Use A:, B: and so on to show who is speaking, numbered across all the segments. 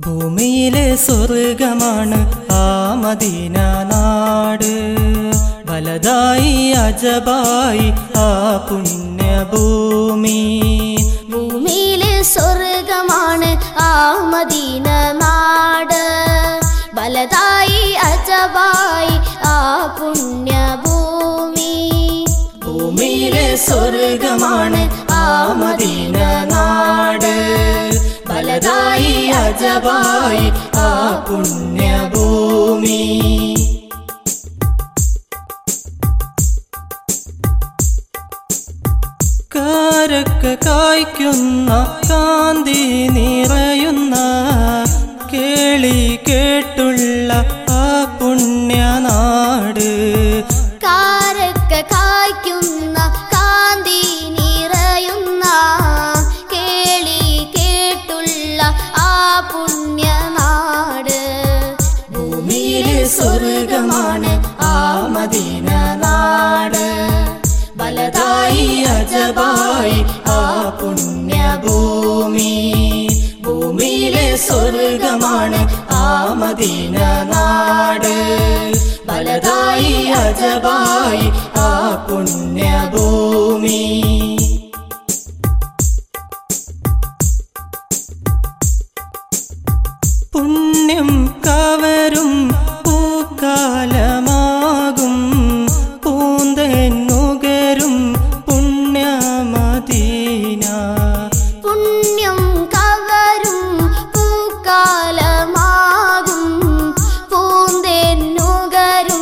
A: ഭൂമിയിലെ സ്വർഗമാണ് ആ മദീന നാട്. വലതായി അജബായി ആ പുണ്യഭൂമി.
B: ഭൂമിയിലെ സ്വർഗമാണ് ആ മദീന നാട്. വലതായി അജബായി ആ പുണ്യഭൂമി.
A: ഭൂമിയിലെ സ്വർഗമാണ് ആ മദീന നാട്. വലതായി അജബായി ആ പുണ്യഭൂമി. കാരക്ക കായ്ക്കുന്ന കാന്തി നിറയുന്ന കേളി കേട്ടുള്ള ആ പുണ്യനാട്.
B: കാരക്ക കായ്ക്കുന്ന കാന്തി നിറയുന്ന കേളി കേട്ടുള്ള ആ പുണ്യനാട്.
A: ഭൂമിയിലെ സ്വർഗമാണ് ആ മദീന നാട്. വലതായി അജബായി ആ പുണ്യഭൂമി. ഭൂമിയിലെ സ്വർഗമാണ് ആ മദീന നാട്. വലതായി അജബായി ആ പുണ്യഭൂമി. പുണ്യം കവരും പൂക്കാലമാകും പൂന്തേനുകരും പുണ്യമദീന.
B: പുണ്യം കവരും പൂക്കാലമാകും പൂന്തേനുകരും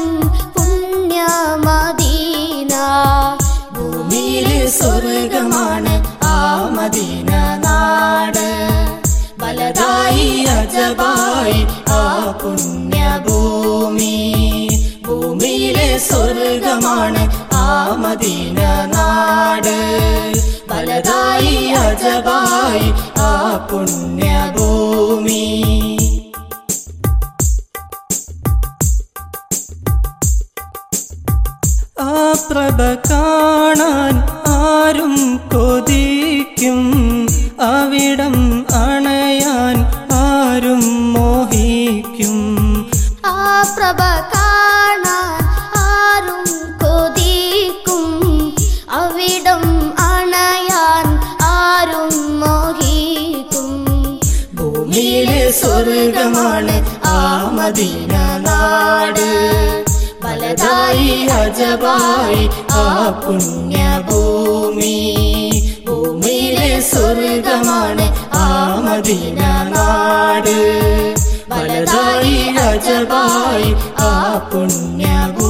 B: പുണ്യമദീന.
A: ഭൂമിയിലെ സ്വർഗമാണ് ആ മദീന നാട്. വലതായി അജബായി ആ പുണ്യഭൂമി. ഭൂമിയിലെ സ്വർഗമാണ് ആ മദീന നാട്. വലതായി അജബായി ആ പുണ്യഭൂമി. ആ പ്രഭ കാണാൻ ആരും കൊതിക്കും. അവിടം അണയാൻ ആരും മോഹിക്കും.
B: ആ പ്രഭ കാണാൻ ആരും കൊതിക്കും. അവിടം അണയാൻ ആരും മോഹിക്കും.
A: ഭൂമിയിലെ സ്വർഗമാണ് ആ മദീന നാട്. വലതായി അജബായി ആ പുണ്യഭൂമി. ഭൂമിയിലെ സ്വർഗമാണ് ആ മദീന നാട്. വലതായി അജബായി ആ പുണ്യഭൂമി.